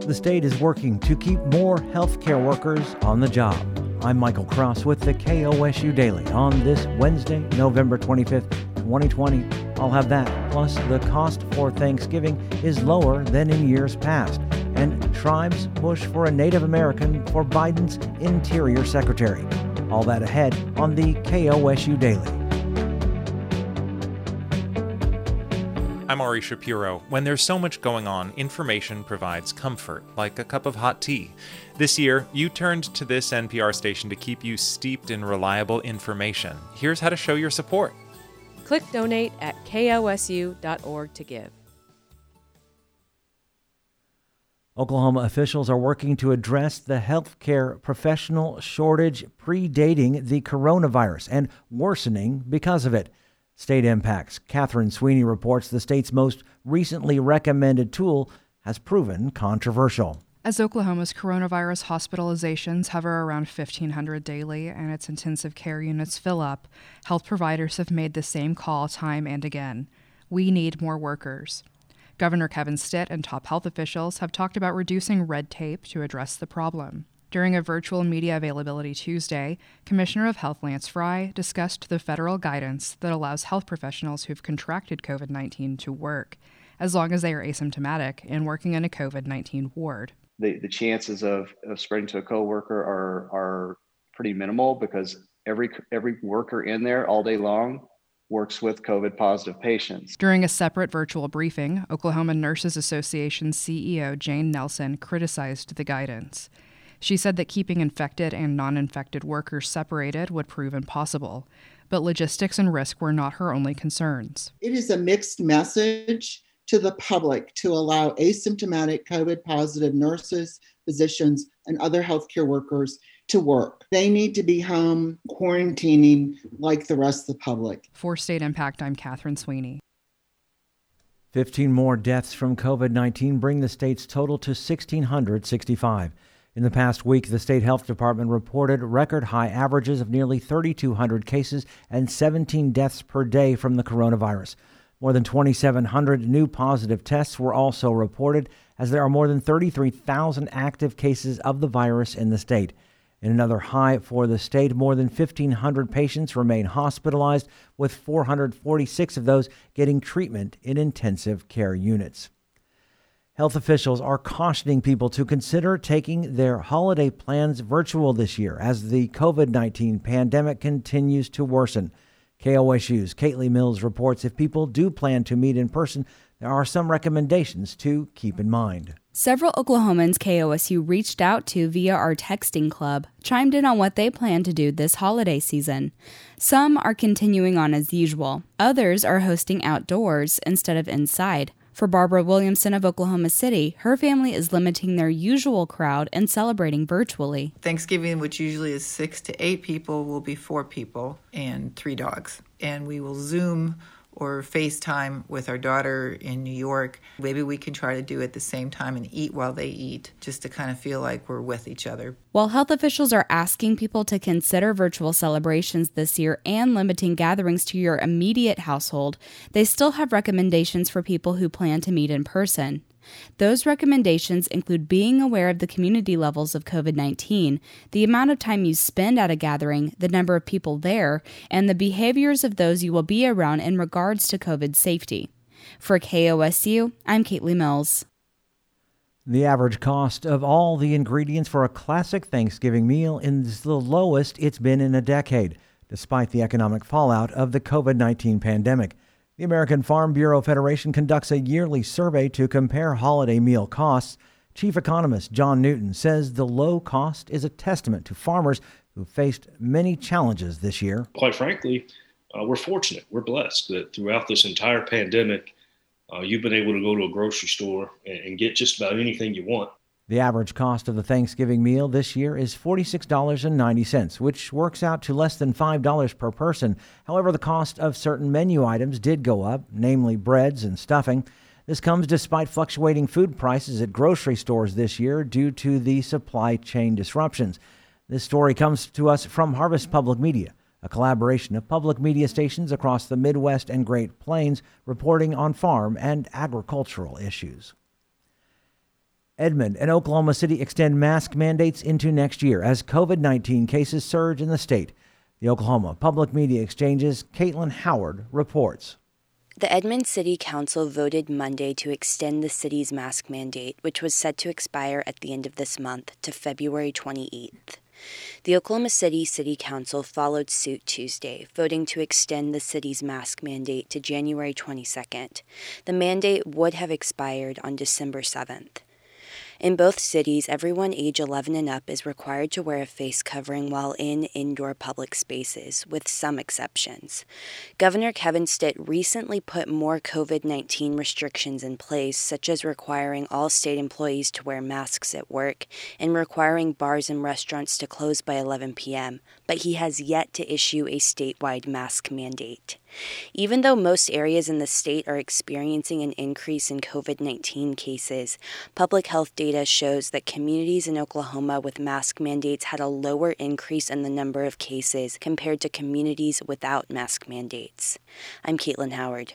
The state is working to keep more healthcare workers on the job. I'm Michael Cross with the KOSU Daily on this Wednesday, November 25th, 2020. I'll have that, plus the cost for Thanksgiving is lower than in years past, and tribes push for a Native American for Biden's Interior Secretary. All that ahead on the KOSU Daily. I'm Ari Shapiro. When there's so much going on, information provides comfort, like a cup of hot tea. This year, you turned to this NPR station to keep you steeped in reliable information. Here's how to show your support. Click donate at kosu.org to give. Oklahoma officials are working to address the healthcare professional shortage predating the coronavirus and worsening because of it. State impacts. Catherine Sweeney reports the state's most recently recommended tool has proven controversial. As Oklahoma's coronavirus hospitalizations hover around 1,500 daily and its intensive care units fill up, health providers have made the same call time and again. We need more workers. Governor Kevin Stitt and top health officials have talked about reducing red tape to address the problem. During a virtual media availability Tuesday, Commissioner of Health Lance Fry discussed the federal guidance that allows health professionals who've contracted COVID-19 to work, as long as they are asymptomatic and working in a COVID-19 ward. The chances of spreading to a coworker are pretty minimal because every worker in there all day long works with COVID-positive patients. During a separate virtual briefing, Oklahoma Nurses Association CEO Jane Nelson criticized the guidance. She said that keeping infected and non-infected workers separated would prove impossible, but logistics and risk were not her only concerns. It is a mixed message to the public to allow asymptomatic COVID-positive nurses, physicians, and other healthcare workers to work. They need to be home quarantining like the rest of the public. For State Impact, I'm Catherine Sweeney. 15 more deaths from COVID-19 bring the state's total to 1,665. In the past week, the state health department reported record high averages of nearly 3,200 cases and 17 deaths per day from the coronavirus. More than 2,700 new positive tests were also reported, as there are more than 33,000 active cases of the virus in the state. In another high for the state, more than 1,500 patients remain hospitalized, with 446 of those getting treatment in intensive care units. Health officials are cautioning people to consider taking their holiday plans virtual this year as the COVID-19 pandemic continues to worsen. KOSU's Caitlin Mills reports if people do plan to meet in person, there are some recommendations to keep in mind. Several Oklahomans KOSU reached out to via our texting club chimed in on what they plan to do this holiday season. Some are continuing on as usual. Others are hosting outdoors instead of inside. For Barbara Williamson of Oklahoma City, her family is limiting their usual crowd and celebrating virtually. Thanksgiving, which usually is 6 to 8 people, will be 4 people and 3 dogs. And we will Zoom or FaceTime with our daughter in New York. Maybe we can try to do it at the same time and eat while they eat, just to kind of feel like we're with each other. While health officials are asking people to consider virtual celebrations this year and limiting gatherings to your immediate household, they still have recommendations for people who plan to meet in person. Those recommendations include being aware of the community levels of COVID-19, the amount of time you spend at a gathering, the number of people there, and the behaviors of those you will be around in regards to COVID safety. For KOSU, I'm Caitlin Mills. The average cost of all the ingredients for a classic Thanksgiving meal is the lowest it's been in a decade, despite the economic fallout of the COVID-19 pandemic. The American Farm Bureau Federation conducts a yearly survey to compare holiday meal costs. Chief economist John Newton says the low cost is a testament to farmers who faced many challenges this year. Quite frankly, we're fortunate. We're blessed that throughout this entire pandemic, you've been able to go to a grocery store and get just about anything you want. The average cost of the Thanksgiving meal this year is $46.90, which works out to less than $5 per person. However, the cost of certain menu items did go up, namely breads and stuffing. This comes despite fluctuating food prices at grocery stores this year due to the supply chain disruptions. This story comes to us from Harvest Public Media, a collaboration of public media stations across the Midwest and Great Plains reporting on farm and agricultural issues. Edmond and Oklahoma City extend mask mandates into next year as COVID-19 cases surge in the state. The Oklahoma Public Media Exchange's Caitlin Howard reports. The Edmond City Council voted Monday to extend the city's mask mandate, which was set to expire at the end of this month, to February 28th. The Oklahoma City City Council followed suit Tuesday, voting to extend the city's mask mandate to January 22nd. The mandate would have expired on December 7th. In both cities, everyone age 11 and up is required to wear a face covering while in indoor public spaces, with some exceptions. Governor Kevin Stitt recently put more COVID-19 restrictions in place, such as requiring all state employees to wear masks at work and requiring bars and restaurants to close by 11 p.m., but he has yet to issue a statewide mask mandate. Even though most areas in the state are experiencing an increase in COVID-19 cases, public health data shows that communities in Oklahoma with mask mandates had a lower increase in the number of cases compared to communities without mask mandates. I'm Caitlin Howard.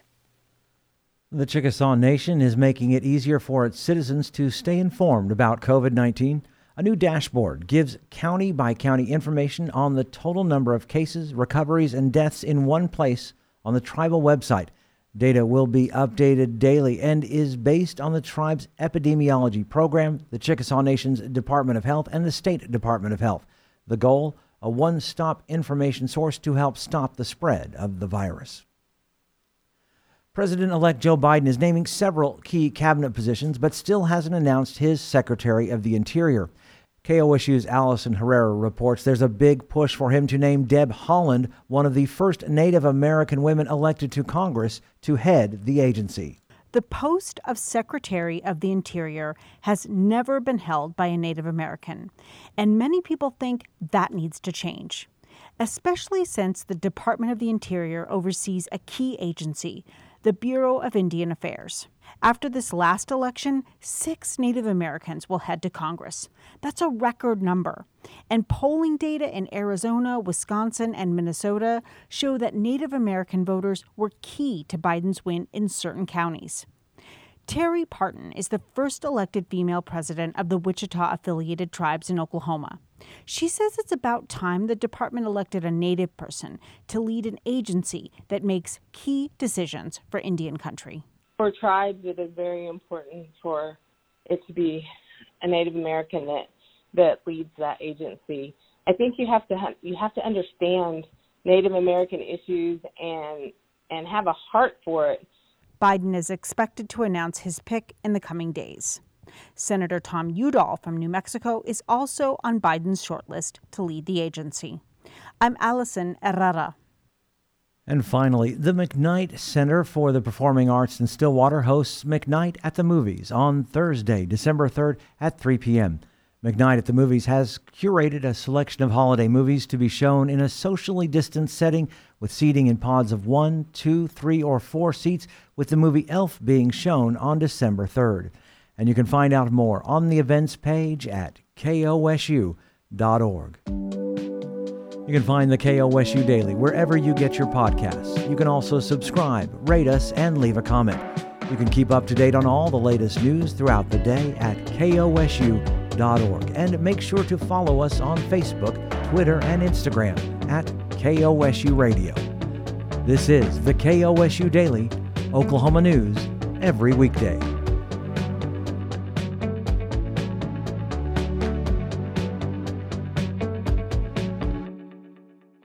The Chickasaw Nation is making it easier for its citizens to stay informed about COVID-19. A new dashboard gives county-by-county information on the total number of cases, recoveries, and deaths in one place on the tribal website. Data will be updated daily and is based on the tribe's epidemiology program, the Chickasaw Nation's Department of Health, and the State Department of Health. The goal, a one-stop information source to help stop the spread of the virus. President-elect Joe Biden is naming several key cabinet positions, but still hasn't announced his Secretary of the Interior. KOSU's Allison Herrera reports there's a big push for him to name Deb Haaland, one of the first Native American women elected to Congress, to head the agency. The post of Secretary of the Interior has never been held by a Native American, and many people think that needs to change, especially since the Department of the Interior oversees a key agency, the Bureau of Indian Affairs. After this last election, 6 Native Americans will head to Congress. That's a record number. And polling data in Arizona, Wisconsin, and Minnesota show that Native American voters were key to Biden's win in certain counties. Terry Parton is the first elected female president of the Wichita-affiliated tribes in Oklahoma. She says it's about time the department elected a Native person to lead an agency that makes key decisions for Indian country. For tribes, it is very important for it to be a Native American that leads that agency. I think you have to understand Native American issues and have a heart for it. Biden is expected to announce his pick in the coming days. Senator Tom Udall from New Mexico is also on Biden's shortlist to lead the agency. I'm Allison Herrera. And finally, the McKnight Center for the Performing Arts in Stillwater hosts McKnight at the Movies on Thursday, December 3rd at 3 p.m. McKnight at the Movies has curated a selection of holiday movies to be shown in a socially distanced setting with seating in pods of 1, 2, 3, or 4 seats, with the movie Elf being shown on December 3rd. And you can find out more on the events page at kosu.org. You can find the KOSU Daily wherever you get your podcasts. You can also subscribe, rate us, and leave a comment. You can keep up to date on all the latest news throughout the day at kosu.org. And make sure to follow us on Facebook, Twitter, and Instagram at KOSU Radio. This is the KOSU Daily, Oklahoma news every weekday.